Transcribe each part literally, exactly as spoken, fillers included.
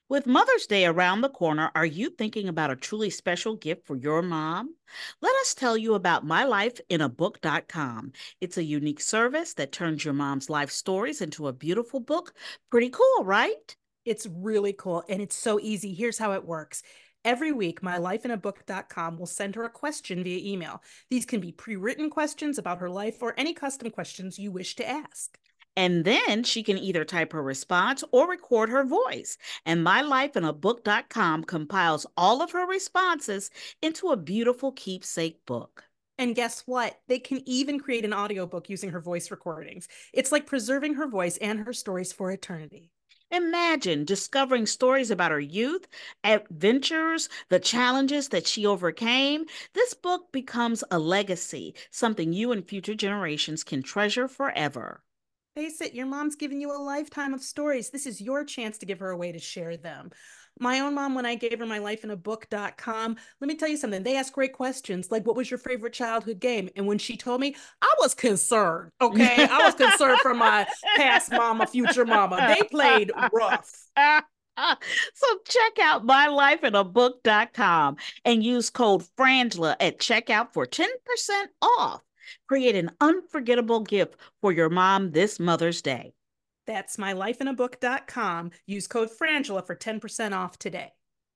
With Mother's Day around the corner, are you thinking about a truly special gift for your mom? Let us tell you about my life in a book dot com. It's a unique service that turns your mom's life stories into a beautiful book. Pretty cool, right? It's really cool and it's so easy. Here's how it works. Every week, my life in a book dot com will send her a question via email. These can be pre-written questions about her life or any custom questions you wish to ask. And then she can either type her response or record her voice. And My Life in a Book dot com compiles all of her responses into a beautiful keepsake book. And guess what? They can even create an audiobook using her voice recordings. It's like preserving her voice and her stories for eternity. Imagine discovering stories about her youth, adventures, the challenges that she overcame. This book becomes a legacy, something you and future generations can treasure forever. Face it, your mom's given you a lifetime of stories. This is your chance to give her a way to share them. My own mom, when I gave her my life in a book dot com, let me tell you something. They asked great questions like, what was your favorite childhood game? And when she told me, I was concerned, okay? I was concerned for my past mama, future mama. They played rough. So check out My Life in a Book dot com and use code FRANGELA at checkout for ten percent off. Create an unforgettable gift for your mom this Mother's Day. That's my life in a book dot com. Use code FRANGELA for ten percent off today.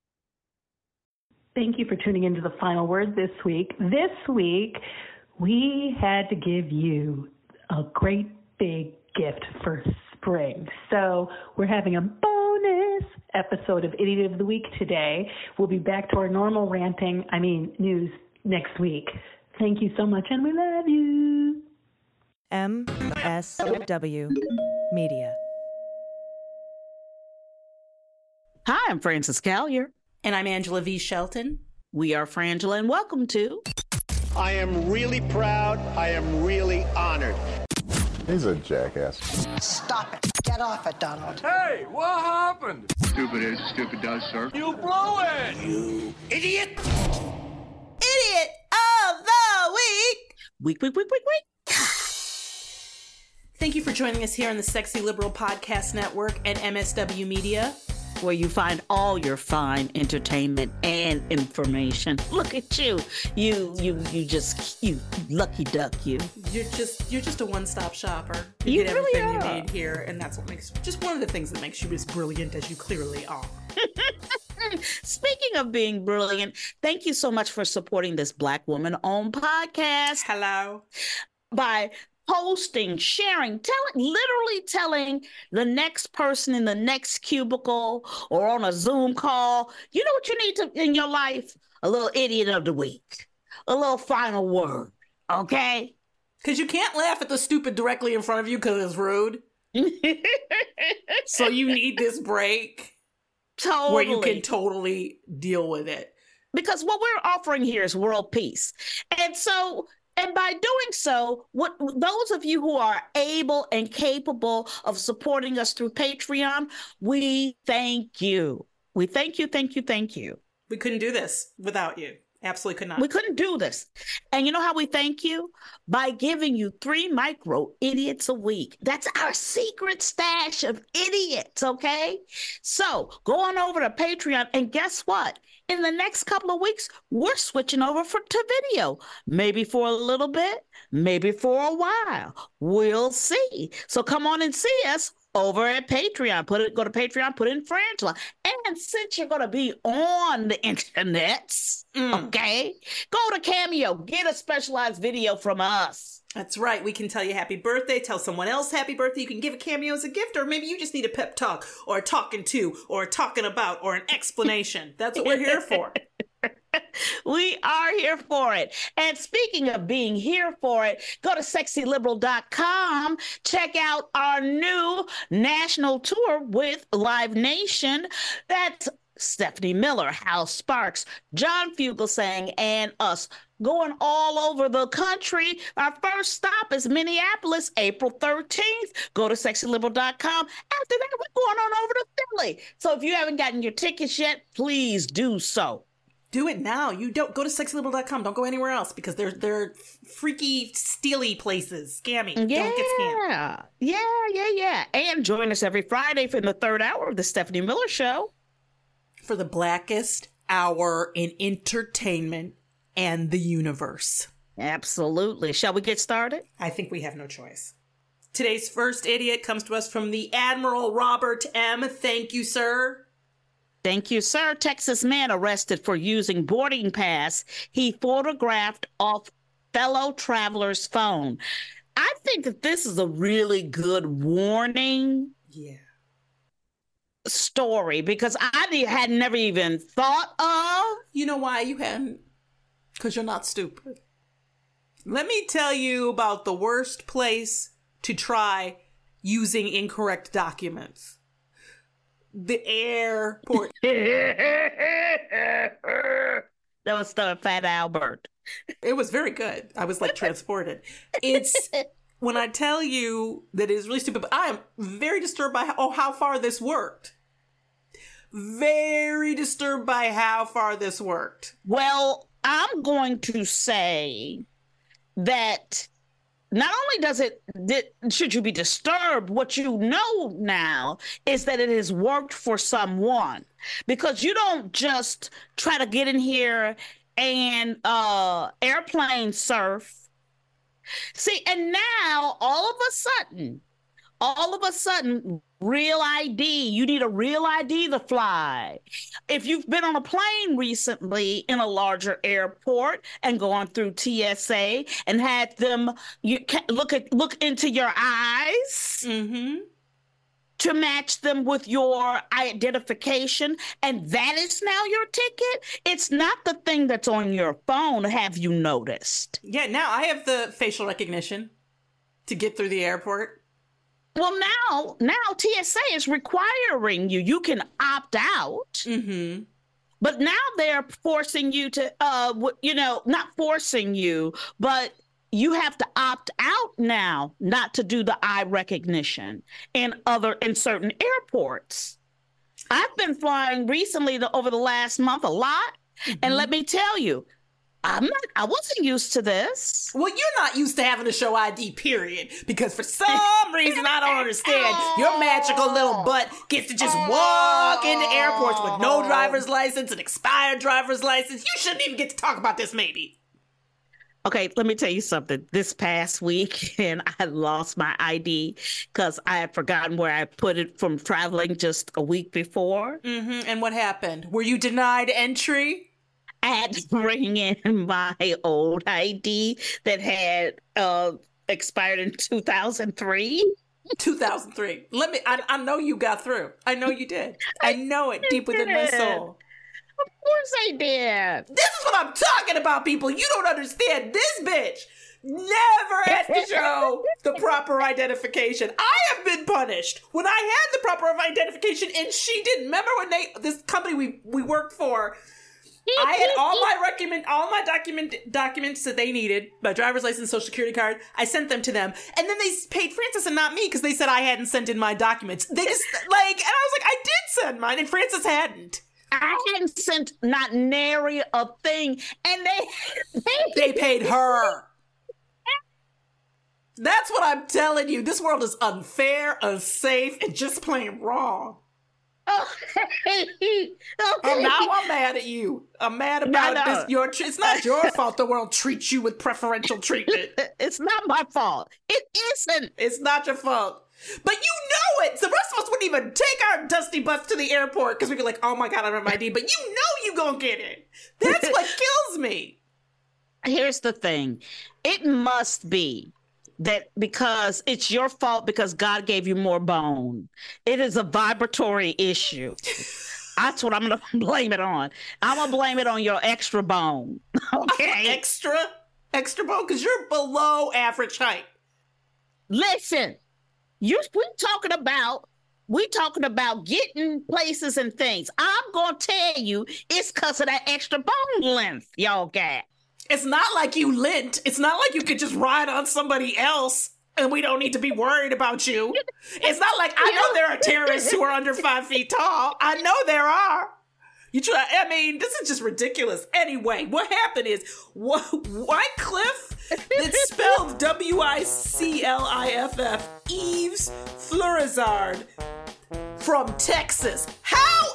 Thank you for tuning into The Final Word this week. This week, we had to give you a great big gift for spring. So we're having a bonus episode of Idiot of the Week today. We'll be back to our normal ranting, I mean, news next week. Thank you so much, and we love you. M S W Media. Hi, I'm Frances Callier. And I'm Angela V. Shelton. We are Frangela, and welcome to... I am really proud. I am really honored. He's a jackass. Stop it. Get off it, Donald. Hey, what happened? Stupid is, stupid does, sir. You blew it! You idiot! Idiot of the Week! Week, week, week, week, week. Thank you for joining us here on the Sexy Liberal Podcast Network and M S W Media, where you find all your fine entertainment and information. Look at you. You, you, you just, you lucky duck, you. You're just, you're just a one-stop shopper. You, You get really everything are. you need here, and that's what makes, just one of the things that makes you as brilliant as you clearly are. Speaking of being brilliant, thank you so much for supporting this Black woman-owned podcast Hello. by posting, sharing, telling, literally telling the next person in the next cubicle or on a Zoom call, you know what you need to in your life? A little idiot of the week, a little final word, okay? Because you can't laugh at the stupid directly in front of you because it's rude. So you need this break. Totally. Where you can totally deal with it. Because what we're offering here is world peace. And so, and by doing so, what those of you who are able and capable of supporting us through Patreon, we thank you. We thank you, thank you, thank you. We couldn't do this without you. Absolutely could not. We couldn't do this. And you know how we thank you? By giving you three micro idiots a week. That's our secret stash of idiots, okay? So go on over to Patreon, and guess what? In the next couple of weeks, we're switching over for, to video. Maybe for a little bit, maybe for a while. We'll see. So come on and see us over at Patreon. Put it, go to Patreon, put in Frangela. And since you're going to be on the internets, mm. okay, go to Cameo, get a specialized video from us. That's right. We can tell you happy birthday, tell someone else happy birthday. You can give a Cameo as a gift, or maybe you just need a pep talk or a talking to or a talking about or an explanation. That's what we're here for. We are here for it. And speaking of being here for it, go to sexy liberal dot com. Check out our new national tour with Live Nation. That's Stephanie Miller, Hal Sparks, John Fugelsang, and us going all over the country. Our first stop is Minneapolis, April thirteenth. Go to sexy liberal dot com. After that, we're going on over to Philly. So if you haven't gotten your tickets yet, please do so. Do it now. You don't go to sexy liberal dot com. Don't go anywhere else because they're they're freaky, steely places. Scammy. Yeah. Don't get scammed. Yeah, yeah, yeah. And join us every Friday for the third hour of the Stephanie Miller Show. for the blackest hour in entertainment and the universe. Absolutely. Shall we get started? I think we have no choice. Today's first idiot comes to us from the Admiral Robert M. Thank you, sir. Thank you, sir. Texas man arrested for using boarding pass he photographed off fellow traveler's phone. I think that this is a really good warning. Yeah. Story because I had never even thought of. You know why you hadn't? Because you're not stupid. Let me tell you about the worst place to try using incorrect documents. The airport. That was the Fat Albert. It was very good. I was like transported. It's when I tell you that it is really stupid, but I am very disturbed by how, oh, how far this worked. Very disturbed by how far this worked. Well, I'm going to say that not only does it, should you be disturbed, what you know now is that it has worked for someone, because you don't just try to get in here and uh, airplane surf. See, and now all of a sudden, all of a sudden, real I D, you need a real I D to fly. If you've been on a plane recently in a larger airport and gone through T S A and had them you look at look into your eyes mm-hmm. to match them with your identification, and that is now your ticket. It's not the thing that's on your phone. Have you noticed? Yeah, now I have the facial recognition to get through the airport. Well, now, now T S A is requiring you. You can opt out, mm-hmm. but now they're forcing you to, uh, you know, not forcing you, but you have to opt out now not to do the eye recognition in other in certain airports. I've been flying recently the, over the last month a lot, mm-hmm. and let me tell you, I'm not, I wasn't used to this. Well, you're not used to having to show I D, period. Because for some reason, I don't understand, your magical little butt gets to just walk into airports with no driver's license, an expired driver's license. You shouldn't even get to talk about this, maybe. Okay, let me tell you something. This past week, and I lost my I D because I had forgotten where I put it from traveling just a week before. Mm-hmm. And what happened? Were you denied entry? I had to bring in my old I D that had uh, expired in two thousand three. two thousand three. Let me, I, I know you got through. I know you did. I know it deep within my soul. Of course I did. This is what I'm talking about, people. You don't understand. This bitch never has to show the proper identification. I have been punished when I had the proper identification and she didn't. Remember when they, this company we, we worked for, I had all my recommend, all my document documents that they needed, my driver's license, social security card. I sent them to them, and then they paid Francis and not me because they said I hadn't sent in my documents. They just like, and I was like, I did send mine, and Francis hadn't. I hadn't sent not nary a thing, and they they, they paid her. That's what I'm telling you. This world is unfair, unsafe, and just plain wrong. Okay. Okay. Oh, now I'm mad at you. I'm mad about no, no. this. Your, it's not your fault the world treats you with preferential treatment. It's not my fault. It isn't. It's not your fault. But you know it. The rest of us wouldn't even take our dusty butts to the airport because we'd be like, oh my God, I don't have my I D. But you know you gonna get it. That's what kills me. Here's the thing. It must be that because it's your fault because God gave you more bone. It is a vibratory issue. That's what I'm going to blame it on. I'm going to blame it on your extra bone. Okay? Extra? Extra bone? Because you're below average height. Listen, you we talking about we talking about getting places and things. I'm going to tell you it's because of that extra bone length y'all got. It's not like you lint. It's not like you could just ride on somebody else and we don't need to be worried about you. It's not like, I know there are terrorists who are under five feet tall. I know there are. You try, I mean, this is just ridiculous. Anyway, what happened is Wycliffe, it's spelled W I C L I F F, Yves Fleurizard from Texas. How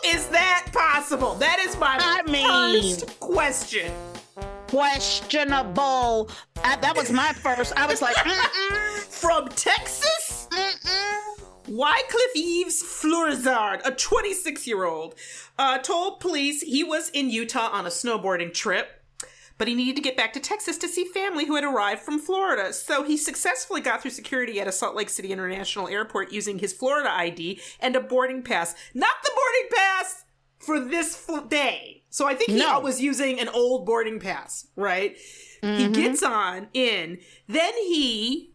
is that possible? That is my I mean, first question. Questionable. I, that was my first. I was like, mm-mm. From Texas? Mm-mm. Wycliffe Yves Fleurizard, a twenty-six-year-old, uh, told police he was in Utah on a snowboarding trip, but he needed to get back to Texas to see family who had arrived from Florida. So he successfully got through security at a Salt Lake City International Airport using his Florida I D and a boarding pass. Not the boarding pass for this fl- day. So I think he No. was using an old boarding pass, right? Mm-hmm. He gets on in. Then he...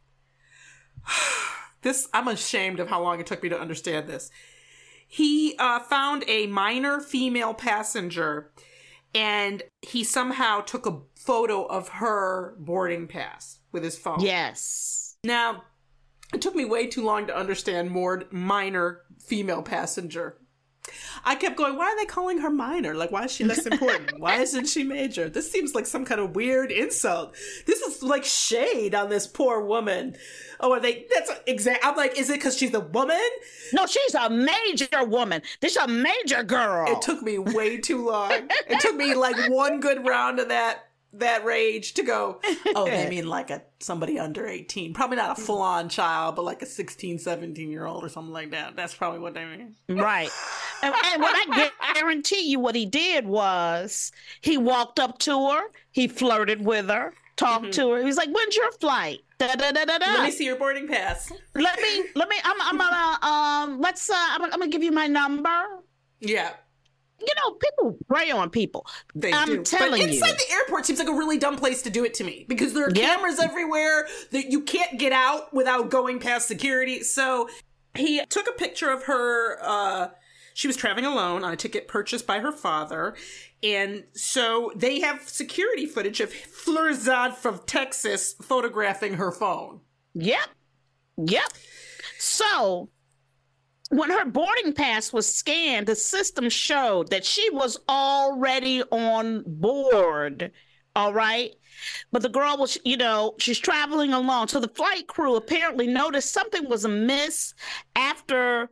This, I'm ashamed of how long it took me to understand this. He uh, found a minor female passenger, and he somehow took a photo of her boarding pass with his phone. Yes. Now, it took me way too long to understand more minor female passenger. I kept going, why are they calling her minor? Like, why is she less important? Why isn't she major? This seems like some kind of weird insult. This is like shade on this poor woman. Oh, are they, that's exact. I'm like, is it because she's a woman? No, she's a major woman. This is a major girl. It took me way too long. It took me like one good round of that that rage to go, oh, they mean like a somebody under eighteen. Probably not a full-on child, but like a sixteen, seventeen-year-old or something like that. That's probably what they mean. Right. And, and what I guarantee you what he did was he walked up to her, he flirted with her, talked mm-hmm. to her. He was like, when's your flight? Da, da, da, da, da. Let me see your boarding pass. Let me, let me, I'm, I'm gonna, um, let's, uh, I'm, I'm gonna give you my number. Yeah. You know, people prey on people. They I'm do. telling but inside you. the airport seems like a really dumb place to do it to me because there are Yep. cameras everywhere that you can't get out without going past security. So he took a picture of her. Uh, she was traveling alone on a ticket purchased by her father. And so they have security footage of Fleurizard from Texas photographing her phone. Yep. Yep. So when her boarding pass was scanned, the system showed that she was already on board. All right. But the girl was, you know, she's traveling alone. So the flight crew apparently noticed something was amiss after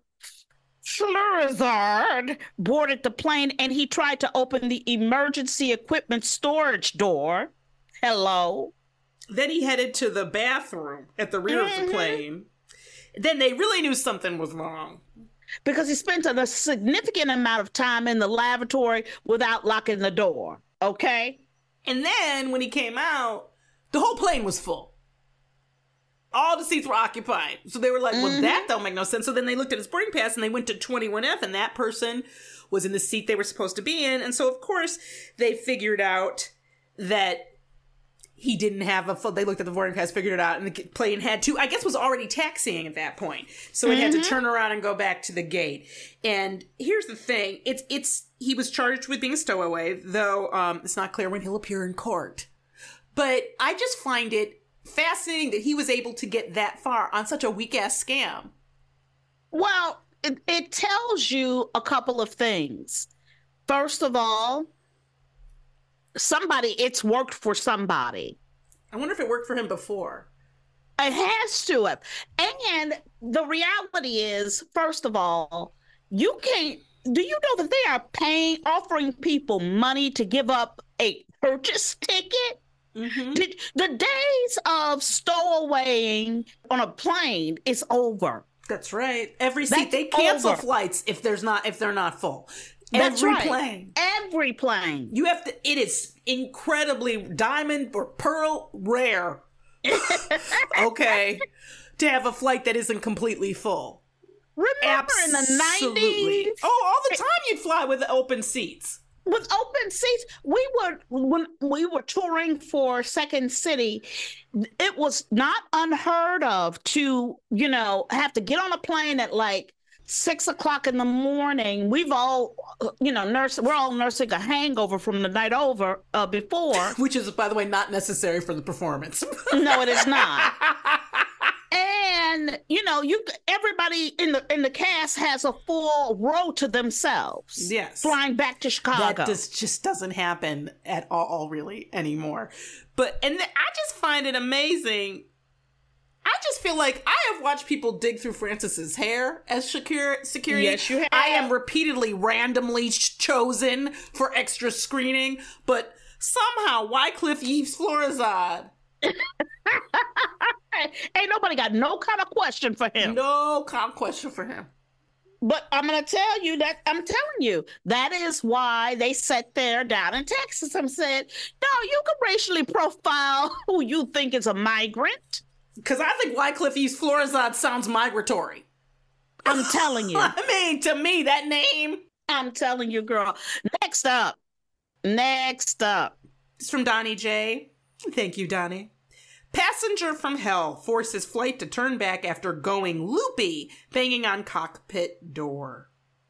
Fleurizard boarded the plane and he tried to open the emergency equipment storage door. Hello. Then he headed to the bathroom at the rear mm-hmm. of the plane. Then they really knew something was wrong. Because he spent a significant amount of time in the lavatory without locking the door. Okay? And then when he came out, the whole plane was full. All the seats were occupied. So they were like, well, mm-hmm. that don't make no sense. So then they looked at his boarding pass and they went to twenty-one F and that person was in the seat they were supposed to be in. And so, of course, they figured out that he didn't have a full, they looked at the boarding pass, figured it out, and the plane had to, I guess, was already taxiing at that point. So it mm-hmm. had to turn around and go back to the gate. And here's the thing. It's, it's, he was charged with being a stowaway, though um, it's not clear when he'll appear in court. But I just find it fascinating that he was able to get that far on such a weak-ass scam. Well, it, it tells you a couple of things. First of all, somebody, it's worked for somebody. I wonder if it worked for him before. It has to have. And the reality is, first of all, you can't, do you know that they are paying, offering people money to give up a purchase ticket? Mm-hmm. Did, the days of stowawaying on a plane is over. That's right. Every seat, That's they cancel over. flights if there's not, if they're not full. That's Every right. plane. Every plane. You have to, it is incredibly diamond or pearl rare. Okay. To have a flight that isn't completely full. Remember Absolutely. in the nineties? Oh, all the time you'd fly with open seats. With open seats, we were, when we were touring for Second City, it was not unheard of to, you know, have to get on a plane at like six o'clock in the morning. We've all, you know, nurse. We're all nursing a hangover from the night over uh, before, which is, by the way, not necessary for the performance. No, it is not. And you know, you everybody in the in the cast has a full row to themselves. Yes, flying back to Chicago. That just just doesn't happen at all, really, anymore. But and th- I just find it amazing I just feel like I have watched people dig through Francis's hair as secure, security. Yes, you have. I am repeatedly randomly ch- chosen for extra screening, but somehow Wycliffe Yves Florizad. Ain't nobody got no kind of question for him. No kind of question for him. But I'm going to tell you that, I'm telling you, that is why they sat there down in Texas and said, no, you can racially profile who you think is a migrant. Because I think Wycliffe Yves Florizad sounds migratory. I'm telling you. I mean, to me, that name. I'm telling you, girl. Next up. Next up. It's from Donnie J. Thank you, Donnie. Passenger from hell forces flight to turn back after going loopy, banging on cockpit door.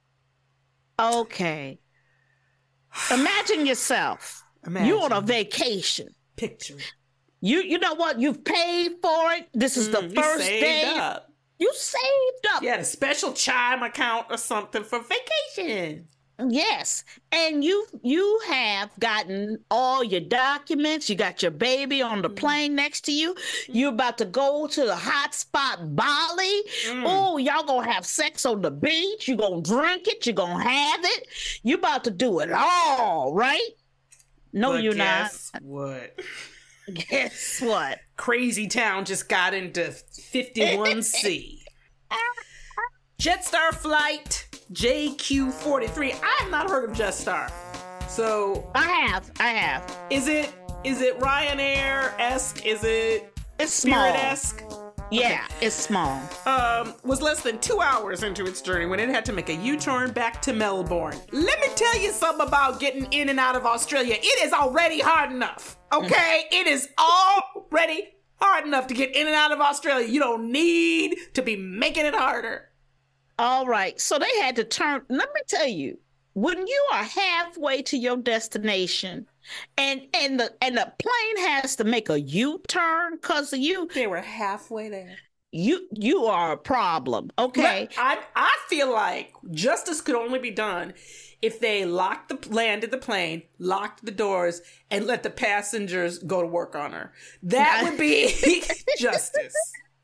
Okay. Imagine yourself. Imagine. You on a vacation. Picture it. You you know what? You've paid for it. This is Mm, the first you saved day. Up. You saved up. You had a special chime account or something for vacation. Yes. And you you have gotten all your documents. You got your baby on the Mm. plane next to you. You're about to go to the hot spot Bali. Mm. Oh, y'all gonna have sex on the beach. You're gonna drink it. You're gonna have it. You about to do it all, right? No, But you're guess not. What? Guess what? Crazy Town just got into fifty-one C. Jetstar flight J Q forty-three. I have not heard of Jetstar. So I have. I have. is it is it Ryanair-esque? Is it It's small. Spirit-esque? Yeah, it's small. Um, was less than two hours into its journey when it had to make a U-turn back to Melbourne. Let me tell you something about getting in and out of Australia. It is already hard enough, okay? It is already hard enough to get in and out of Australia. You don't need to be making it harder. All right. So they had to turn. Let me tell you, when you are halfway to your destination and and the and the plane has to make a U-turn because of you, They were halfway there. you you are a problem. Okay. But I I feel like justice could only be done if they locked the landed the plane, locked the doors, and let the passengers go to work on her. That would be justice.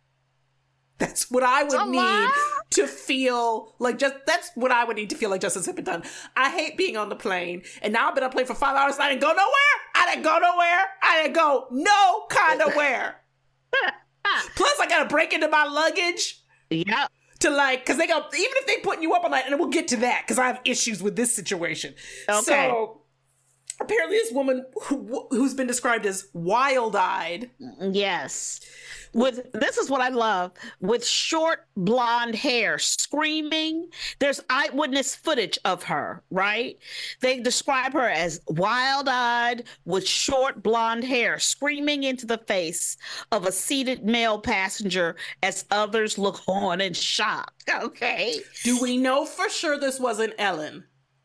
That's what I would So need what? to feel like just that's what I would need to feel like justice had been done. I hate being on the plane, and now I've been on a plane for five hours and I didn't go nowhere. I didn't go nowhere. I didn't go no kind of where. Plus, I gotta break into my luggage. Yep. To like, because they go, even if they putting you up on that, and we'll get to that, because I have issues with this situation. Okay. So, apparently this woman who, who's been described as wild-eyed. Yes. With this is what I love. With short blonde hair, screaming. There's eyewitness footage of her, right? They describe her as wild-eyed with short blonde hair, screaming into the face of a seated male passenger as others look on in shock. Okay. Do we know for sure this wasn't Ellen?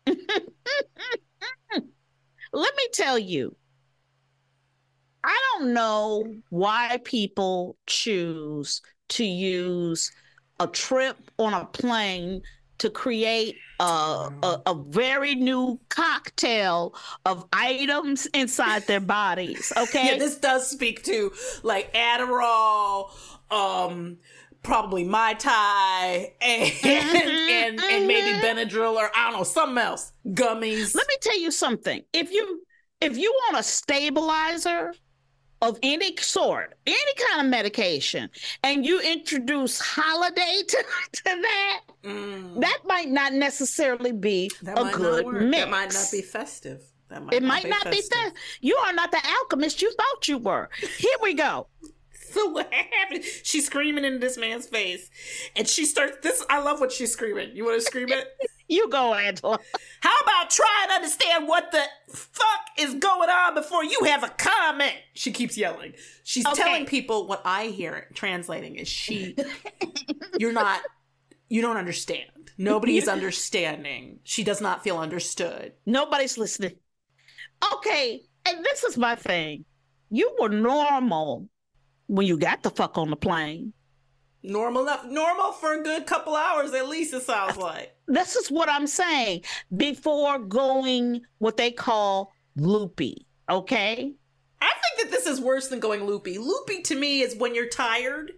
Let me tell you, I don't know why people choose to use a trip on a plane to create a, a, a very new cocktail of items inside their bodies. Okay. Yeah, this does speak to like Adderall, um, probably Mai Tai, and, and, and maybe Benadryl, or I don't know, something else. Gummies. Let me tell you something. If you if you want a stabilizer of any sort, any kind of medication, and you introduce Holiday to, to that, Mm. that might not necessarily be That a might good not work. mix. That might not be festive. That might It not might be not be festive. that. You are not the alchemist you thought you were. Here we go. So what happened? She's screaming into this man's face, and she starts this. I love what she's screaming. You want to scream it? You go, Angela. How about try and understand what the fuck is going on before you have a comment? She keeps yelling. She's Okay. telling people what I hear it translating is she, you're not, you don't understand. Nobody is understanding. She does not feel understood. Nobody's listening. Okay, and this is my thing. You were normal when you got the fuck on the plane. Normal enough, normal for a good couple hours at least, it sounds like. This is what I'm saying. Before going what they call loopy, okay? I think that this is worse than going loopy. Loopy to me is when you're tired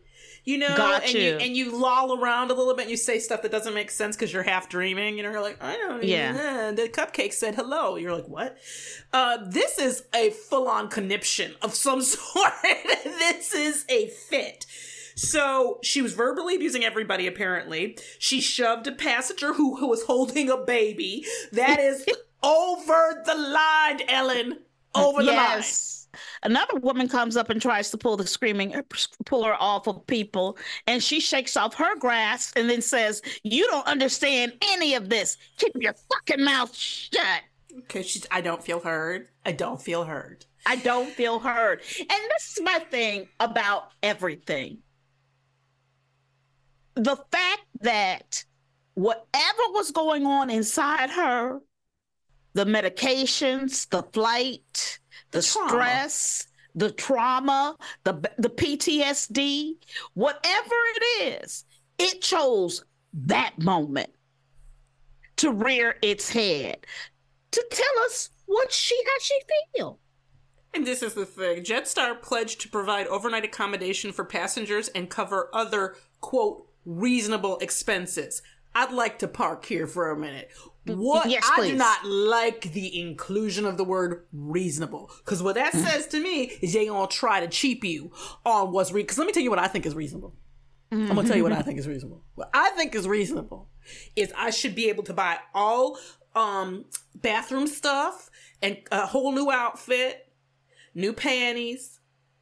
You know, Got and you. you and you loll around a little bit and you say stuff that doesn't make sense because you're half dreaming. You know, you're like, I don't even Yeah. know. The cupcake said hello. You're like, what? Uh, this is a full-on conniption of some sort. This is a fit. So she was verbally abusing everybody, apparently. She shoved a passenger who, who was holding a baby. That is over the line, Ellen. Over the line. Yes. Another woman comes up and tries to pull the screaming, pull her off of people, and she shakes off her grasp and then says, "You don't understand any of this. Keep your fucking mouth shut." Okay, she's, I don't feel heard. I don't feel heard. I don't feel heard. And this is my thing about everything. The fact that whatever was going on inside her, the medications, the flight, the, the stress, the trauma, the the P T S D, whatever it is, it chose that moment to rear its head, to tell us what she how she feel. And this is the thing. Jetstar pledged to provide overnight accommodation for passengers and cover other, quote, reasonable expenses. I'd like to park here for a minute. What yes, I please. do not like the inclusion of the word reasonable. Because what that says to me is they gonna try to cheap you on what's reasonable. Because let me tell you what I think is reasonable. I'm gonna tell you what I think is reasonable. What I think is reasonable is I should be able to buy all um, bathroom stuff and a whole new outfit, new panties.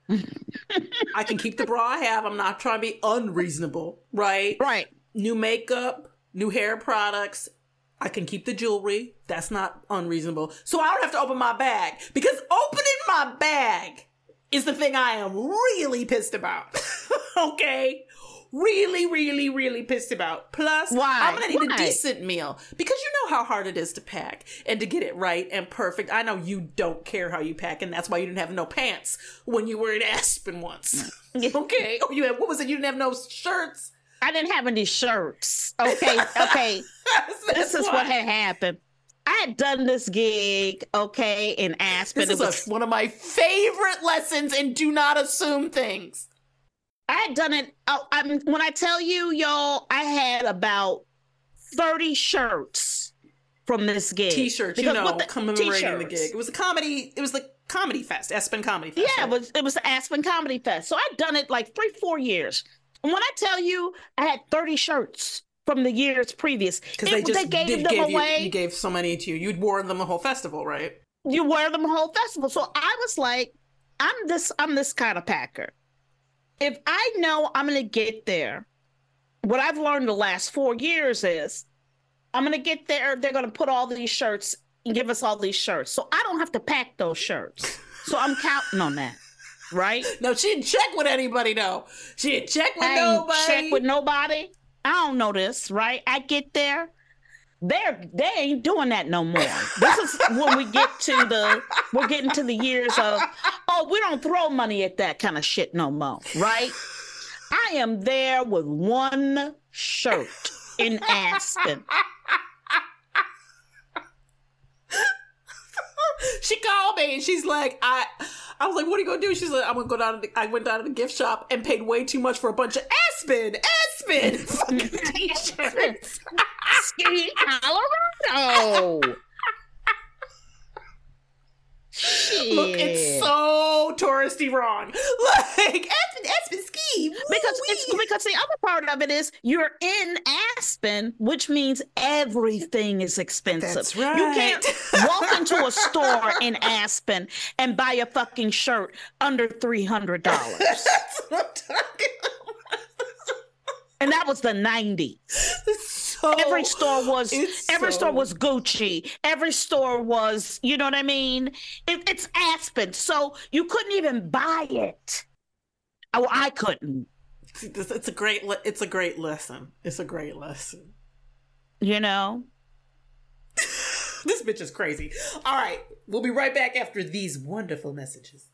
I can keep the bra I have. I'm not trying to be unreasonable, right? Right. New makeup, new hair products. I can keep the jewelry. That's not unreasonable. So I don't have to open my bag. Because opening my bag is the thing I am really pissed about. Okay? Really, really, really pissed about. Plus, Why? I'm going to need Why? a decent meal. Because you know how hard it is to pack and to get it right and perfect. I know you don't care how you pack, and that's why you didn't have no pants when you were in Aspen once. Okay? Or you had, what was it? You didn't have no shirts? I didn't have any shirts. Okay, okay. This is why. what had happened. I had done this gig, okay, in Aspen. This It is was, a, one of my favorite lessons in do not assume things. I had done it. Oh, I mean, when I tell you, y'all, I had about thirty shirts from this gig. T-shirts, you Because know, with the commemorating t-shirts. the gig. It was a comedy. It was the Comedy Fest, Aspen Comedy Fest. Yeah, right? it was it was the Aspen Comedy Fest. So I'd done it like three, four years. And when I tell you, I had thirty shirts from the years previous. Because It- they just they gave did them gave you, away. you gave so many to you. You'd worn them the whole festival, right? You wear them the whole festival. So I was like, I'm this, I'm this kind of packer. If I know I'm gonna get there, what I've learned the last four years is I'm gonna get there, they're gonna put all these shirts and give us all these shirts. So I don't have to pack those shirts. So I'm counting on that. Right? No, she didn't check with anybody, though. She didn't check with I ain't nobody. check with nobody. I don't know this, right? I get there. They're they ain't doing that no more. This is when we get to the we're getting to the years of, oh, we don't throw money at that kind of shit no more, right? I am there with one shirt in Aspen. She called me and she's like, I I was like, what are you gonna do? She's like, I'm gonna go down to the, I went down to the gift shop and paid way too much for a bunch of Aspen, Aspen fucking t-shirts. Ski Colorado. Shit. Look, it's so touristy wrong. Like Aspen, Aspen ski. Because Woo-wee. it's because the other part of it is you're in Aspen, which means everything is expensive. That's right. You can't walk into a store in Aspen and buy a fucking shirt under three hundred dollars. That's what I'm talking about. And that was the nineties. So, Every store was it's every so- store was Gucci. Every store was, you know what I mean? It, it's Aspen, so you couldn't even buy it. Oh, I couldn't. It's it's a great le- it's a great lesson. It's a great lesson. You know. This bitch is crazy. All right, we'll be right back after these wonderful messages.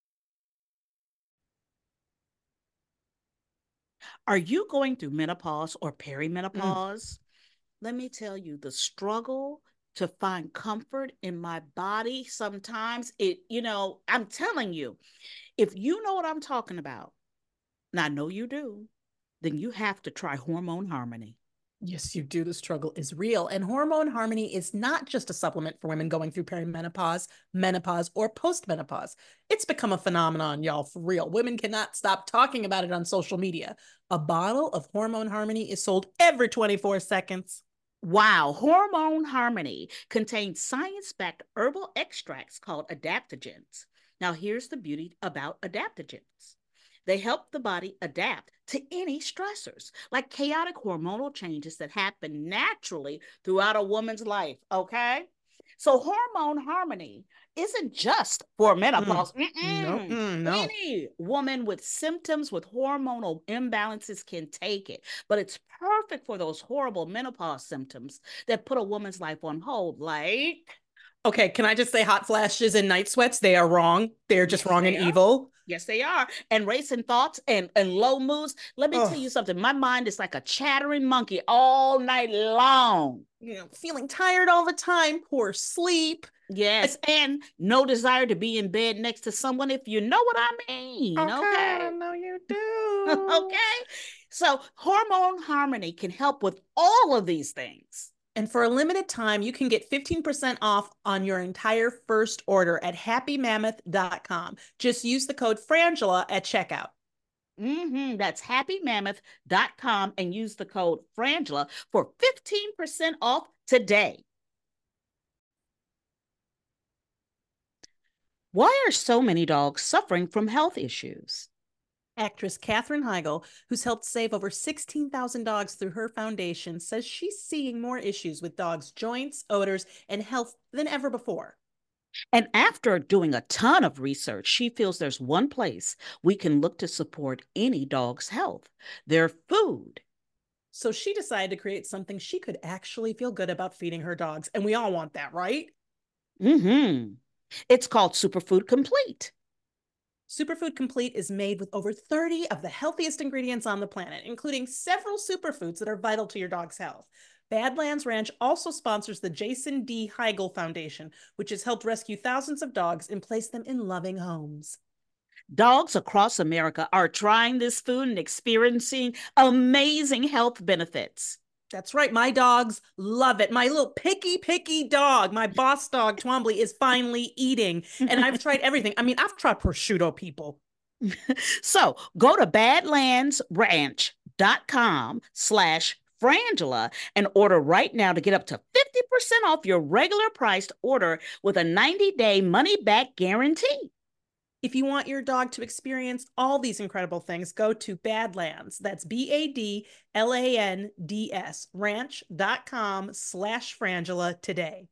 Are you going through menopause or perimenopause? Let me tell you, the struggle to find comfort in my body, sometimes it, you know, I'm telling you, if you know what I'm talking about, and I know you do, then you have to try Hormone Harmony. Yes, you do. The struggle is real. And Hormone Harmony is not just a supplement for women going through perimenopause, menopause, or postmenopause. It's become a phenomenon, y'all, for real. Women cannot stop talking about it on social media. A bottle of Hormone Harmony is sold every twenty-four seconds. Wow, Hormone Harmony contains science-backed herbal extracts called adaptogens. Now, here's the beauty about adaptogens. They help the body adapt to any stressors, like chaotic hormonal changes that happen naturally throughout a woman's life, okay? So Hormone Harmony isn't just for menopause. Mm. No, mm, no. Any woman with symptoms with hormonal imbalances can take it, but it's perfect for those horrible menopause symptoms that put a woman's life on hold, like... Okay, can I just say hot flashes and night sweats? They are wrong. They're just Yes, wrong they and are. evil. Yes, they are. And racing thoughts and, and low moods. Let me Ugh. tell you something. My mind is like a chattering monkey all night long. You know, feeling tired all the time, poor sleep. Yes, and no desire to be in bed next to someone, if you know what I mean. Okay, Okay. I know you do. Okay. So Hormone Harmony can help with all of these things. And for a limited time, you can get fifteen percent off on your entire first order at happy mammoth dot com. Just use the code Frangela at checkout. Mm-hmm. That's happy mammoth dot com and use the code Frangela for fifteen percent off today. Why are so many dogs suffering from health issues? Actress Katherine Heigl, who's helped save over sixteen thousand dogs through her foundation, says she's seeing more issues with dogs' joints, odors, and health than ever before. And after doing a ton of research, she feels there's one place we can look to support any dog's health: their food. So she decided to create something she could actually feel good about feeding her dogs. And we all want that, right? Mm-hmm. It's called Superfood Complete. Superfood Complete is made with over thirty of the healthiest ingredients on the planet, including several superfoods that are vital to your dog's health. Badlands Ranch also sponsors the Jason D. Heigl Foundation, which has helped rescue thousands of dogs and place them in loving homes. Dogs across America are trying this food and experiencing amazing health benefits. That's right. My dogs love it. My little picky, picky dog, my boss dog, Twombly, is finally eating. And I've tried everything. I mean, I've tried prosciutto, people. So go to badlands ranch dot com slash Frangela and order right now to get up to fifty percent off your regular priced order with a ninety day money back guarantee. If you want your dog to experience all these incredible things, go to Badlands. That's B A D L A N D S, ranch.com slash Frangela today.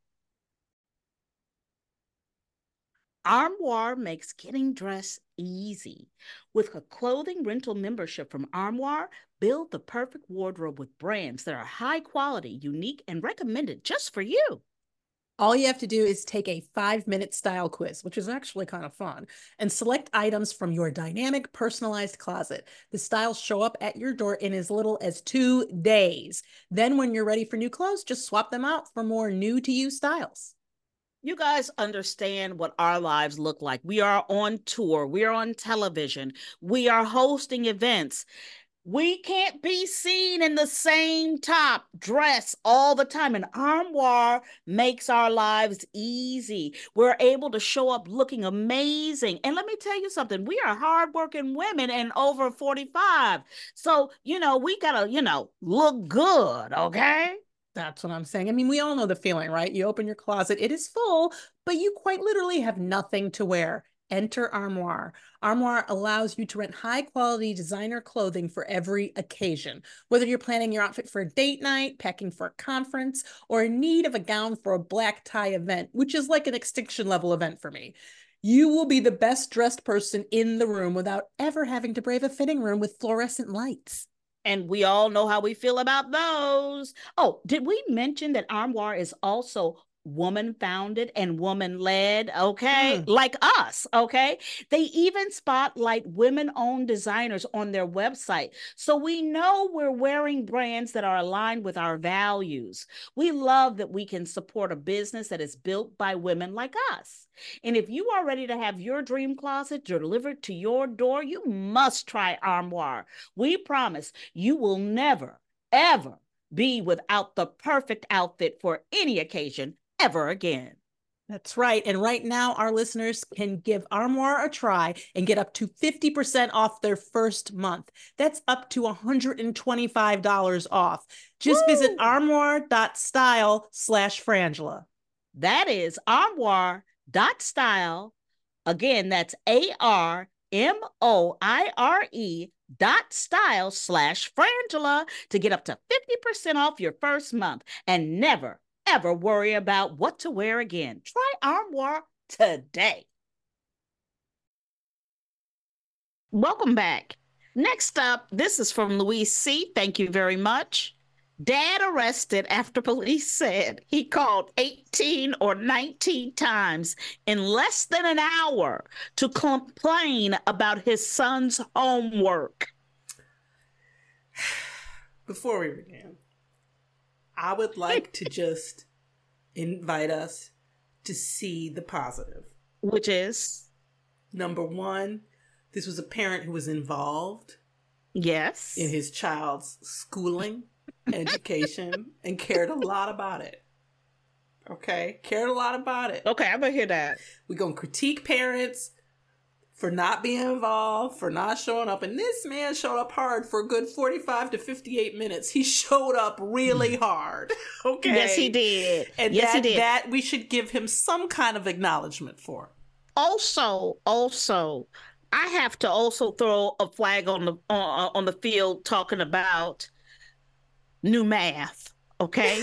Armoire makes getting dressed easy. With a clothing rental membership from Armoire, build the perfect wardrobe with brands that are high quality, unique, and recommended just for you. All you have to do is take a five-minute style quiz, which is actually kind of fun, and select items from your dynamic, personalized closet. The styles show up at your door in as little as two days. Then when you're ready for new clothes, just swap them out for more new-to-you styles. You guys understand what our lives look like. We are on tour. We are on television. We are hosting events. We can't be seen in the same top dress all the time. And Armoire makes our lives easy. We're able to show up looking amazing. And let me tell you something. We are hardworking women and over forty-five. So, you know, we got to, you know, look good, okay? That's what I'm saying. I mean, we all know the feeling, right? You open your closet, it is full, but you quite literally have nothing to wear. Enter Armoire. Armoire allows you to rent high-quality designer clothing for every occasion. Whether you're planning your outfit for a date night, packing for a conference, or in need of a gown for a black tie event, which is like an extinction level event for me, you will be the best dressed person in the room without ever having to brave a fitting room with fluorescent lights. And we all know how we feel about those. Oh, did we mention that Armoire is also woman founded and woman led, okay? Mm. Like us, okay? They even spotlight women owned designers on their website. So we know we're wearing brands that are aligned with our values. We love that we can support a business that is built by women like us. And if you are ready to have your dream closet delivered to your door, you must try Armoire. We promise you will never, ever be without the perfect outfit for any occasion ever again. That's right. And right now, our listeners can give Armoire a try and get up to fifty percent off their first month. That's up to one hundred twenty-five dollars off. Just Woo! visit armoire.style slash Frangela. That is armoire.style. Again, that's A R M O I R E dot style slash Frangela to get up to fifty percent off your first month and never, ever worry about what to wear again. Try Armoire today. Welcome back. Next up, this is from Louise C. Thank you very much. Dad arrested after police said he called eighteen or nineteen times in less than an hour to complain about his son's homework. Before we begin, I would like to just invite us to see the positive. Which is? Number one, this was a parent who was involved. Yes. In his child's schooling, education, and cared a lot about it. Okay? Cared a lot about it. Okay, I'm going to hear that. We're going to critique parents for not being involved, for not showing up. And this man showed up hard for a good forty-five to fifty-eight minutes. He showed up really hard. Okay? Yes, he did. And yes, that, he did. that we should give him some kind of acknowledgement for. Also, also, I have to also throw a flag on the on, on the field talking about new math, okay?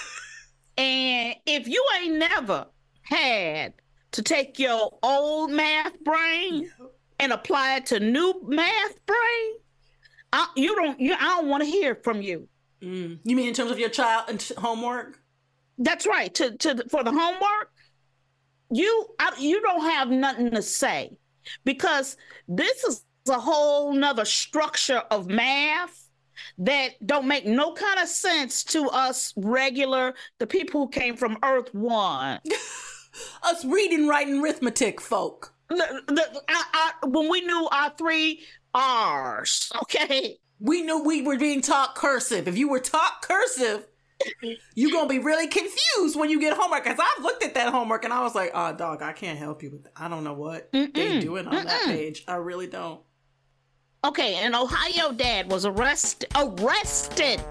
And if you ain't never had to take your old math brain and apply it to new math brain, I, you don't. You, I don't want to hear from you. Mm. You mean in terms of your child and homework? That's right. To to for the homework, you I, you don't have nothing to say because this is a whole nother structure of math that don't make no kind of sense to us regular, the people who came from Earth One. Us reading, writing, arithmetic folk. The, the, I, I, when we knew our three R's, okay? We knew we were being taught cursive. If you were taught cursive, you're going to be really confused when you get homework. Because I've looked at that homework and I was like, oh, dog, I can't help you with that. I don't know what Mm-mm. they doing on Mm-mm. that page. I really don't. Okay, an Ohio dad was arrested, arrested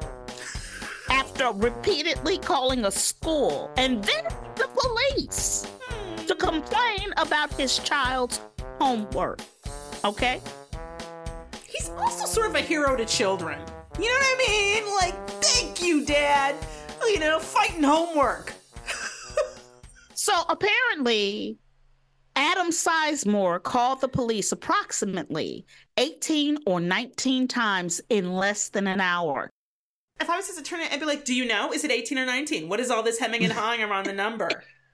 after repeatedly calling a school and then the police to complain about his child's homework. Okay? He's also sort of a hero to children. You know what I mean? Like, thank you, Dad. You know, fighting homework. So apparently, Adam Sizemore called the police approximately eighteen or nineteen times in less than an hour. If I was his attorney, I'd be like, do you know? Is it eighteen or nineteen? What is all this hemming and hawing around the number?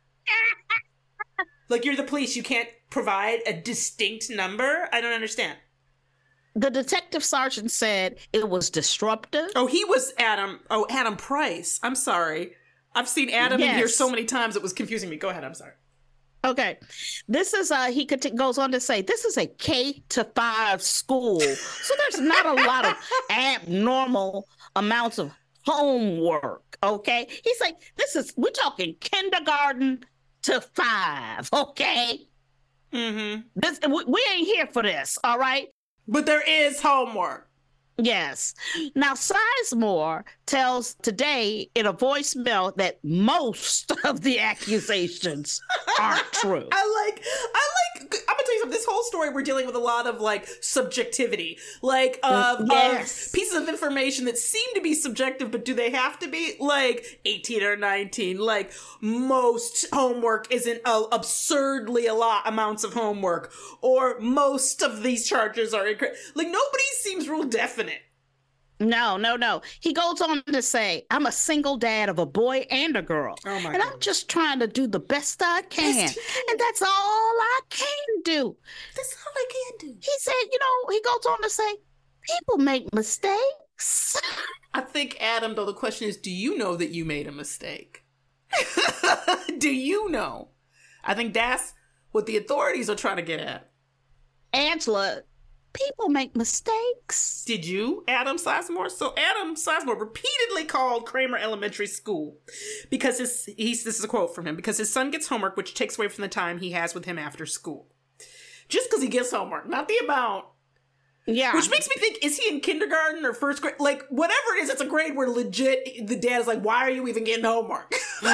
Like, you're the police. You can't provide a distinct number? I don't understand. The detective sergeant said it was disruptive. Oh, he was Adam. Oh, Adam Price. I'm sorry. I've seen Adam yes. in here so many times it was confusing me. Go ahead. I'm sorry. Okay. This is, uh, he could t- goes on to say, this is a K to five school. So there's not a lot of abnormal amounts of homework. Okay. He's like, this is, we're talking kindergarten to five. Okay. Mm-hmm. This, we, we ain't here for this. All right. But there is homework. Yes. Now, Sizemore tells Today in a voicemail that most of the accusations aren't true. I like, I like, I'm gonna tell you something. This whole story, we're dealing with a lot of like subjectivity, like uh, yes. of pieces of information that seem to be subjective, but do they have to be? Like eighteen or nineteen, like most homework isn't uh, absurdly a lot amounts of homework, or most of these charges are incorrect. Like nobody seems real definite. No, no, no. He goes on to say, I'm a single dad of a boy and a girl. Oh my and God. I'm just trying to do the best I can. Best you can. And that's all I can do. That's all I can do. He said, you know, he goes on to say, people make mistakes. I think, Adam, though, the question is, do you know that you made a mistake? Do you know? I think that's what the authorities are trying to get at. Angela, people make mistakes. Did you, Adam Sizemore? So Adam Sizemore repeatedly called Kramer Elementary School because his, he's, this is a quote from him, because his son gets homework, which takes away from the time he has with him after school. Just because he gets homework, not the amount. Yeah. Which makes me think, is he in kindergarten or first grade? Like, whatever it is, it's a grade where legit the dad is like, why are you even getting homework?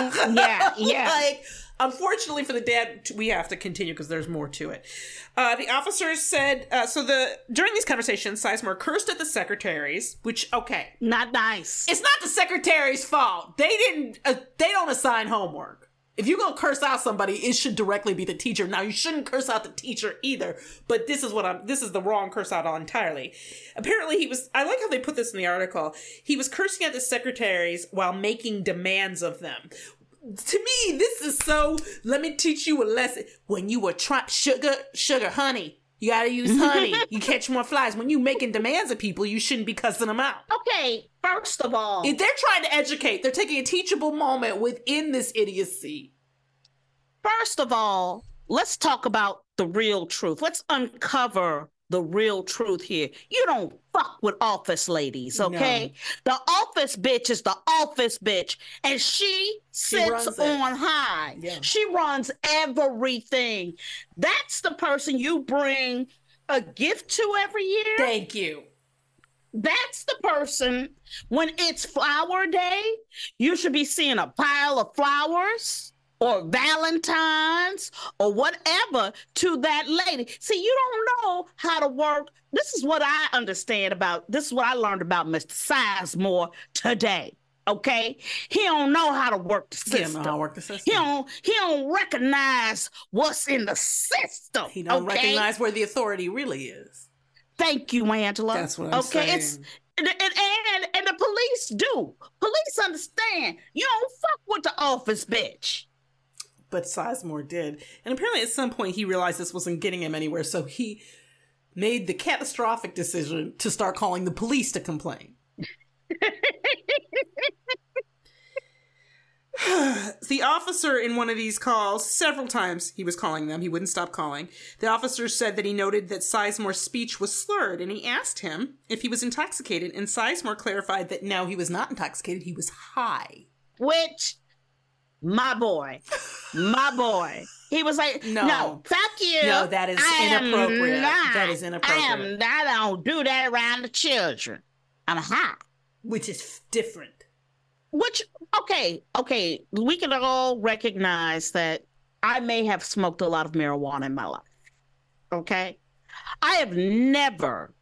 Yeah, yeah. Like, unfortunately for the dad, we have to continue because there's more to it. Uh, the officers said, uh, so the during these conversations, Sizemore cursed at the secretaries, which, okay. Not nice. It's not the secretary's fault. They didn't, uh, they don't assign homework. If you're going to curse out somebody, it should directly be the teacher. Now, you shouldn't curse out the teacher either, but this is what I'm, this is the wrong curse out entirely. Apparently, he was, I like how they put this in the article. He was cursing at the secretaries while making demands of them. To me, this is so, let me teach you a lesson. When you were trying, sugar, sugar, honey, you gotta use honey. You catch more flies. When you making demands of people, you shouldn't be cussing them out. Okay, first of all, If they're trying to educate, they're taking a teachable moment within this idiocy. first of all, let's talk about the real truth. Let's uncover the real truth here. You don't fuck with office ladies, okay? No. The office bitch is the office bitch, and she sits on high. Yeah. She runs everything. That's the person you bring a gift to every year. Thank you. That's the person, when it's flower day, you should be seeing a pile of flowers or Valentine's or whatever to that lady. See, you don't know how to work. This is what I understand about, this is what I learned about Mister Sizemore today. Okay, he don't know how to work the system. He don't know how to work the system. He don't. He don't recognize what's in the system. He don't okay? recognize where the authority really is. Thank you, Angela. That's what I'm okay, saying. It's and, and and and the police do. Police understand. You don't fuck with the office bitch. But Sizemore did, and apparently at some point he realized this wasn't getting him anywhere, so he made the catastrophic decision to start calling the police to complain. The officer in one of these calls, several times he was calling them, he wouldn't stop calling. The officer said that he noted that Sizemore's speech was slurred, and he asked him if he was intoxicated, and Sizemore clarified that no, he was not intoxicated, he was high. Which, my boy, my boy, he was like, no, no fuck you. No, that is I inappropriate. Not, that is inappropriate. I am not, I don't do that around the children. I'm high. Which is different. Which, okay, okay, we can all recognize that I may have smoked a lot of marijuana in my life, okay? I have never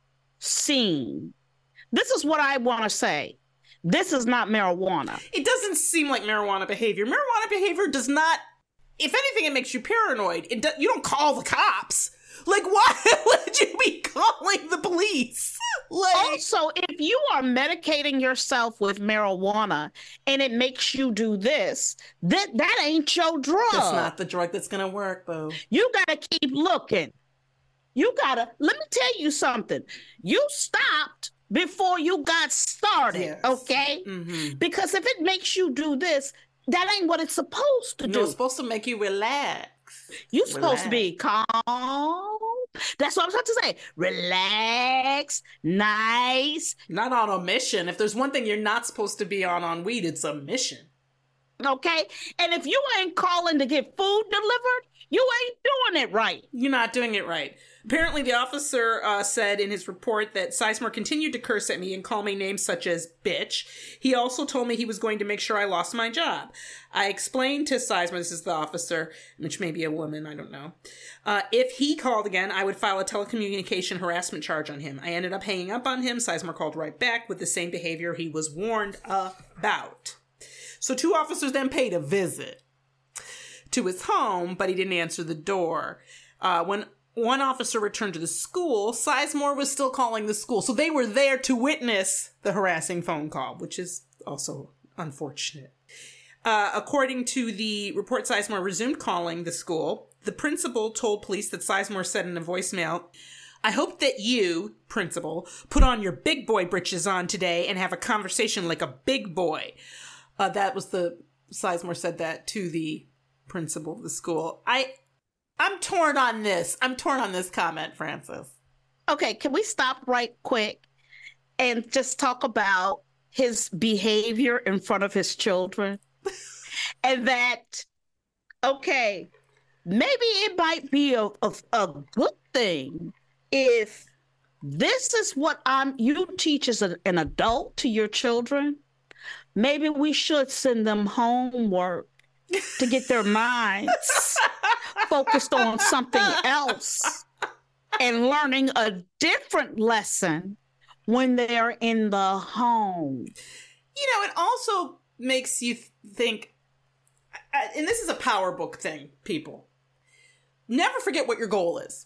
seen, this is what I want to say, this is not marijuana. It doesn't seem like marijuana behavior. Marijuana behavior does not, if anything, it makes you paranoid. It do, you don't call the cops. Like, why would you be calling the police? Like, also, if you are medicating yourself with marijuana and it makes you do this, that that ain't your drug. That's not the drug that's going to work, boo. You got to keep looking. You got to, let me tell you something. You stopped before you got started, yes. Okay? Mm-hmm. Because if it makes you do this, that ain't what it's supposed to do. No, it's supposed to make you relax. You're supposed to be calm. That's what I was about to say. Relax, nice. Not on a mission. If there's one thing you're not supposed to be on on weed, it's a mission. Okay? And if you ain't calling to get food delivered, you ain't doing it right. You're not doing it right. Apparently, the officer uh, said in his report that Sizemore continued to curse at me and call me names such as bitch. He also told me he was going to make sure I lost my job. I explained to Sizemore, this is the officer, which may be a woman, I don't know. Uh, if he called again, I would file a telecommunication harassment charge on him. I ended up hanging up on him. Sizemore called right back with the same behavior he was warned about. So two officers then paid a visit to his home, but he didn't answer the door. Uh, when one officer returned to the school, Sizemore was still calling the school. So they were there to witness the harassing phone call, which is also unfortunate. Uh, according to the report, Sizemore resumed calling the school. The principal told police that Sizemore said in a voicemail, "I hope that you, principal, put on your big boy britches on today and have a conversation like a big boy." Uh, that was the, Sizemore said that to the principal of the school. I, I'm torn on this. I'm torn on this comment, Frances. Okay, can we stop right quick and just talk about his behavior in front of his children? And that, okay, maybe it might be a, a, a good thing if this is what I'm, you teach as a, an adult to your children. Maybe we should send them homework to get their minds focused on something else and learning a different lesson when they're in the home. You know, it also makes you think, and this is a power book thing, people. Never forget what your goal is.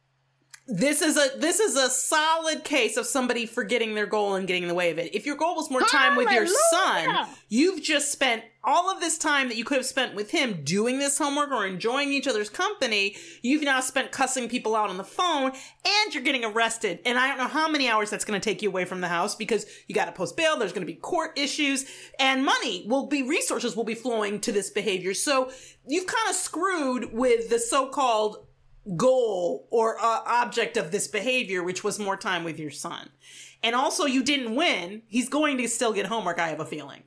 This is a this is a solid case of somebody forgetting their goal and getting in the way of it. If your goal was more time with your son, you've just spent all of this time that you could have spent with him doing this homework or enjoying each other's company. You've now spent cussing people out on the phone, and you're getting arrested. And I don't know how many hours that's going to take you away from the house, because you got to post bail. There's going to be court issues, and money will be, resources will be flowing to this behavior. So you've kind of screwed with the so-called goal or uh, object of this behavior, which was more time with your son. And also, you didn't win. He's going to still get homework, I have a feeling.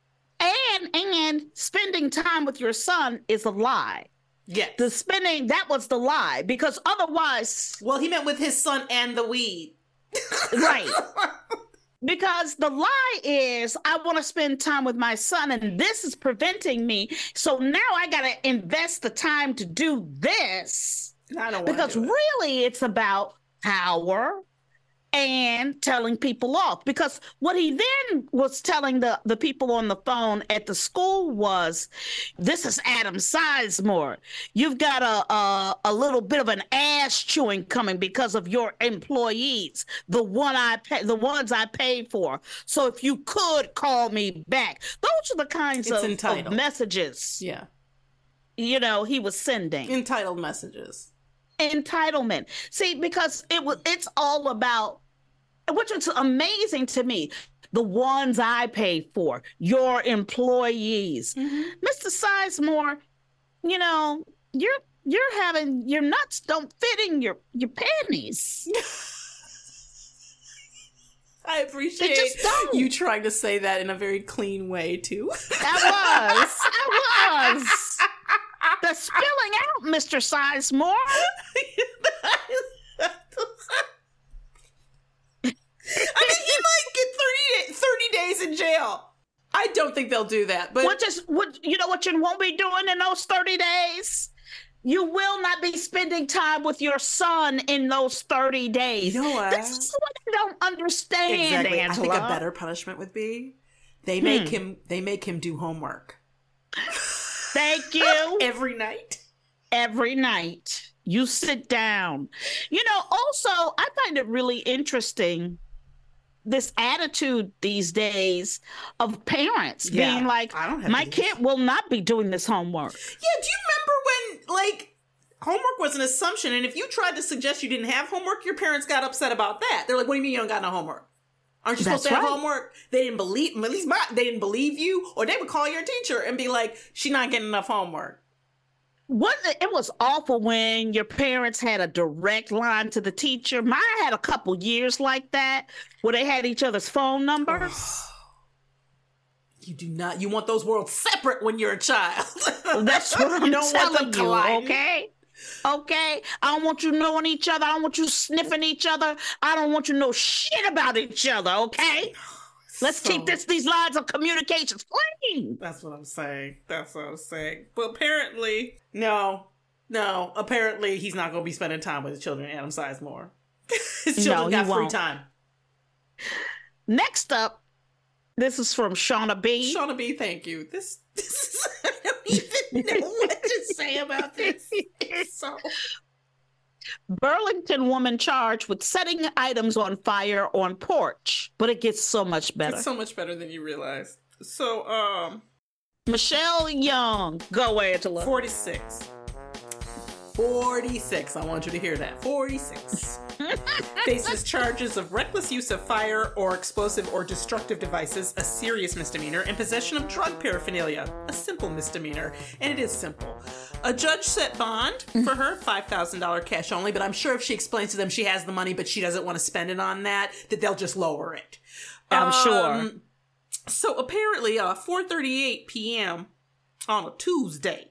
And and spending time with your son is a lie. Yes. The spending, that was the lie, because otherwise... Well, he meant with his son and the weed. Right. Because the lie is, I want to spend time with my son, and this is preventing me. So now I got to invest the time to do this. I don't because do it. really it's about power and telling people off. Because what he then was telling the, the people on the phone at the school was, this is Adam Sizemore. You've got a, a, a little bit of an ass chewing coming because of your employees, the one I pay, the ones I paid for. So if you could call me back. Those are the kinds of, of messages. Yeah. You know, he was sending. Entitled messages. Entitlement. See, because it was, it's all about, which is amazing to me, the ones I paid for, your employees. Mm-hmm. Mister Sizemore, you know, you're you're having, your nuts don't fit in your, your panties. I appreciate you trying to say that in a very clean way, too. I was. I was. The spilling out, Mister Sizemore. I mean, he might get thirty, thirty days in jail. I don't think they'll do that. But what just what you know what you won't be doing in those thirty days? You will not be spending time with your son in those thirty days. You know what? This is what I don't understand. Exactly. Angela. I think a better punishment would be they make hmm. him they make him do homework. Thank you. Every night. Every night. You sit down. You know, also, I find it really interesting, this attitude these days of parents yeah, being like, my kid will not be doing this homework. Yeah, do you remember when, like, homework was an assumption, and if you tried to suggest you didn't have homework, your parents got upset about that. They're like, what do you mean you don't got no homework? Aren't you That's supposed to have right. homework? They didn't believe, at least my, they didn't believe you, or they would call your teacher and be like, she's not getting enough homework. What it was awful when your parents had a direct line to the teacher. Mine had a couple years like that where they had each other's phone numbers. Oh. You do not. You want those worlds separate when you're a child. That's what I'm you don't telling want them you. colliding. Okay. Okay, I don't want you knowing each other. I don't want you sniffing each other. I don't want you to know shit about each other, okay? Let's so, keep this these lines of communications clean. That's what I'm saying. That's what I'm saying. But apparently, no, no, apparently he's not going to be spending time with his children, Adam Sizemore. His children no, got won't. free time. Next up, this is from Shauna B. Shauna B, thank you. This, this is, I don't even know what to say about this. So. Burlington woman charged with setting items on fire on porch. But it gets so much better. It's so much better than you realize. So, um... Michelle Young. Go, Angela. forty-six. forty-six. I want you to hear that. forty-six. Faces charges of reckless use of fire or explosive or destructive devices, a serious misdemeanor, and possession of drug paraphernalia, a simple misdemeanor. And it is simple. A judge set bond for her, five thousand dollars cash only, but I'm sure if she explains to them she has the money but she doesn't want to spend it on that, that they'll just lower it. I'm um, sure. So apparently, uh, four thirty-eight p.m. on a Tuesday,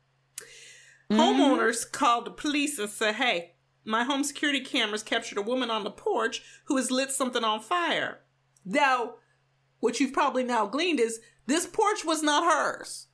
mm-hmm. homeowners called the police and said, hey, my home security cameras captured a woman on the porch who has lit something on fire. Now, what you've probably now gleaned is this porch was not hers.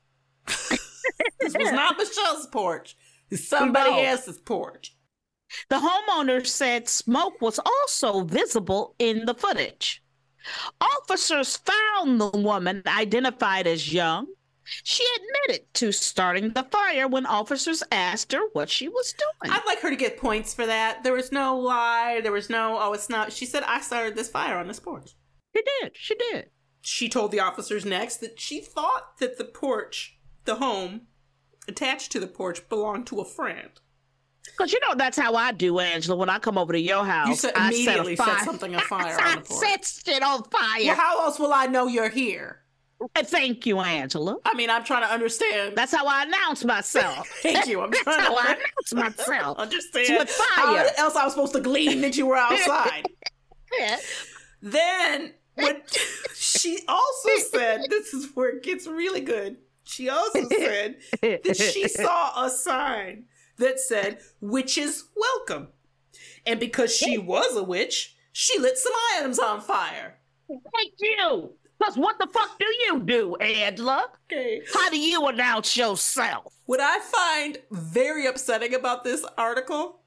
This was not Michelle's porch. It's somebody no. else's porch. The homeowner said smoke was also visible in the footage. Officers found the woman identified as Young. She admitted to starting the fire when officers asked her what she was doing. I'd like her to get points for that. There was no lie. There was no, oh, it's not. She said, I started this fire on this porch. She did. She did. She told the officers next that she thought that the porch, the home attached to the porch, belonged to a friend. Because you know that's how I do, Angela. When I come over to your house, you set, I immediately set, set something on fire on the porch. I set shit on fire. Well, how else will I know you're here? Thank you, Angela. I mean, I'm trying to understand. That's how I announce myself. Thank you. I'm trying That's to how I announce myself. Understand. With fire. How else I was supposed to glean that you were outside? Yeah. Then, when she also said, this is where it gets really good. She also said that she saw a sign that said, witches welcome. And because she was a witch, she lit some items on fire. Thank you. Because what the fuck do you do, Angela? Okay. How do you announce yourself? What I find very upsetting about this article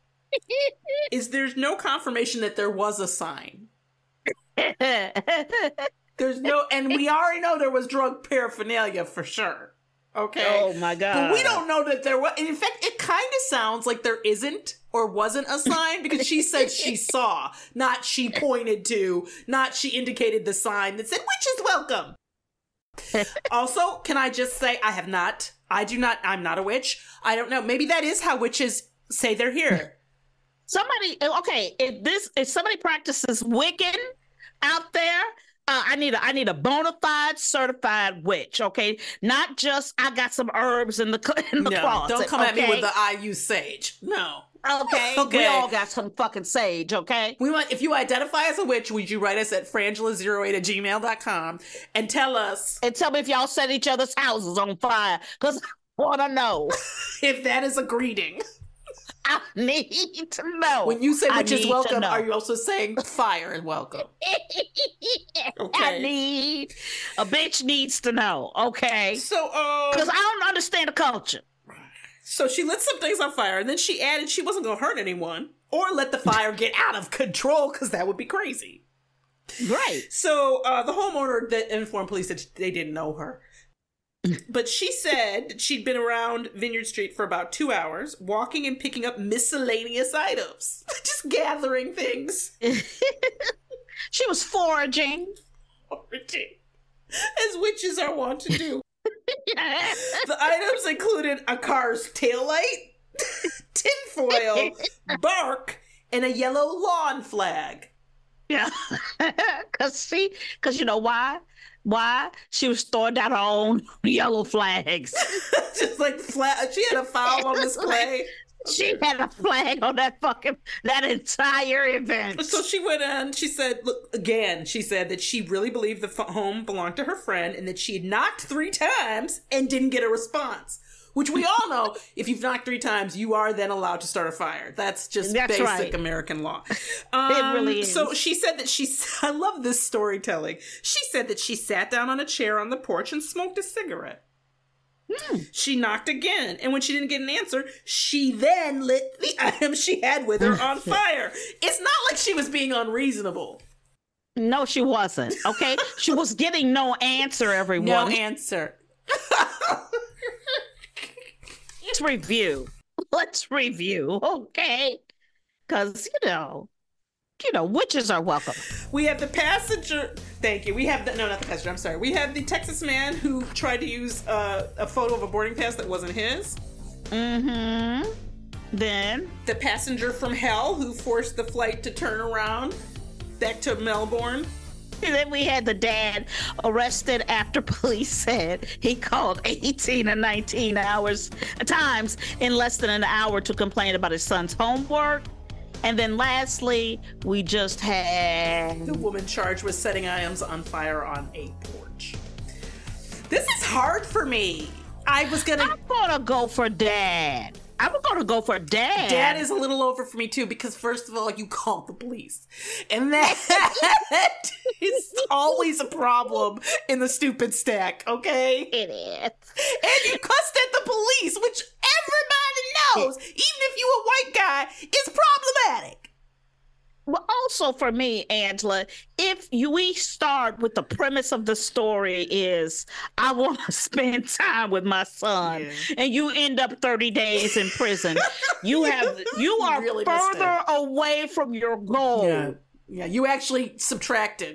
is there's no confirmation that there was a sign. There's no, and we already know there was drug paraphernalia for sure. Okay. Oh my God. But we don't know that there was. In fact, it kind of sounds like there isn't or wasn't a sign because she said she saw, not she pointed to, not she indicated the sign that said, witches welcome. Also, can I just say, I have not, I do not, I'm not a witch. I don't know. Maybe that is how witches say they're here. Somebody, okay, if this, if somebody practices Wiccan out there, Uh, I need a I need a bona fide certified witch, okay? Not just I got some herbs in the in the no, closet. Don't come okay? at me with the I use sage. No. Okay. Okay. We all got some fucking sage, okay? We want if you identify as a witch, would you write us at frangela zero eight at gmail dot com and tell us and tell me if y'all set each other's houses on fire, because I wanna know if that is a greeting. I need to know. When you say witch is welcome, are you also saying fire is welcome? Okay. I need a bitch needs to know, okay? So, um, because I don't understand the culture. So she lit some things on fire, and then she added she wasn't gonna hurt anyone or let the fire get out of control, because that would be crazy. Right. So uh, the homeowner that informed police that they didn't know her. But she said that she'd been around Vineyard Street for about two hours, walking and picking up miscellaneous items. Just gathering things. She was foraging. Foraging. As witches are wont to do. The items included a car's taillight, tinfoil, bark, and a yellow lawn flag. Yeah. Because see, because you know why? Why? She was throwing down her own yellow flags. Just like flag. She had a foul on display. She had a flag on that fucking, that entire event. So she went in, she said, look, again, she said that she really believed the f- home belonged to her friend and that she had knocked three times and didn't get a response. Which we all know, if you've knocked three times, you are then allowed to start a fire. That's just That's basic right. American law. Um, it really is. So she said that she, I love this storytelling. She said that she sat down on a chair on the porch and smoked a cigarette. Hmm. She knocked again, and when she didn't get an answer, she then lit the item she had with her on fire. It's not like she was being unreasonable. No, she wasn't. Okay? She was getting no answer, everyone. No answer. Let's review. let's review, okay? Because, you know, you know, witches are welcome. We have the passenger. Thank you. We have the no, not the passenger. I'm sorry. We have the Texas man who tried to use uh, a photo of a boarding pass that wasn't his. Mm-hmm. Then the passenger from hell who forced the flight to turn around back to Melbourne. And then we had the dad arrested after police said he called eighteen or nineteen hours times in less than an hour to complain about his son's homework. And then lastly, we just had the woman charged with setting items on fire on a porch. This is hard for me. I was gonna I'm gonna go for dad. I'm gonna go for dad. Dad is a little over for me too, because first of all, you called the police. And that is always a problem in the stupid stack, okay? It is. And you cussed at the police, which everybody knows, even if you a white guy, is problematic. Well, also for me, Angela, if you, we start with the premise of the story is I want to spend time with my son, yeah. and you end up thirty days in prison, you have you are really further away from your goal. Yeah, yeah. You actually subtracted.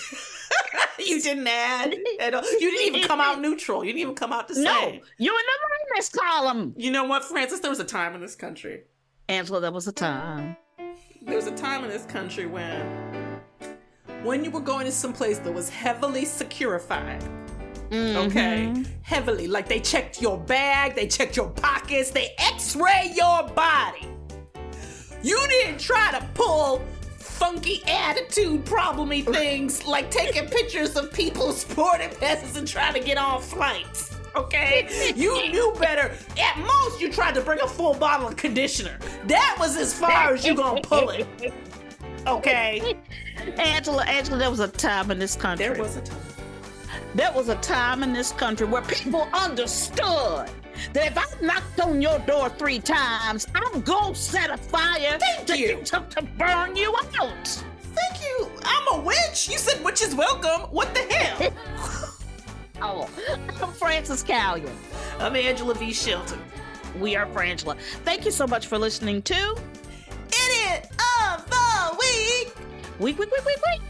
You didn't add at all. You didn't even come out neutral. You didn't even come out to say. No, you were never in this column. You know what, Francis? There was a time in this country. Angela, there was a time. There was a time in this country when, when you were going to some place that was heavily securified, mm-hmm. okay? Heavily. Like they checked your bag, they checked your pockets, they x-ray your body. You didn't try to pull funky attitude problemy things like taking pictures of people's boarding passes and trying to get on flights. Okay? You knew better. At most, you tried to bring a full bottle of conditioner. That was as far as you gonna pull it. Okay? Angela, Angela, there was a time in this country. There was a time. There was a time in this country where people understood that if I knocked on your door three times, I'm gonna set a fire Thank to, you. To, to burn you out. Thank you. I'm a witch. You said witches welcome. What the hell? Oh, I'm Francis Callion. I'm Angela V. Shelton. We are Frangela. Thank you so much for listening to Idiot of the Week. Week, week, week, week, week.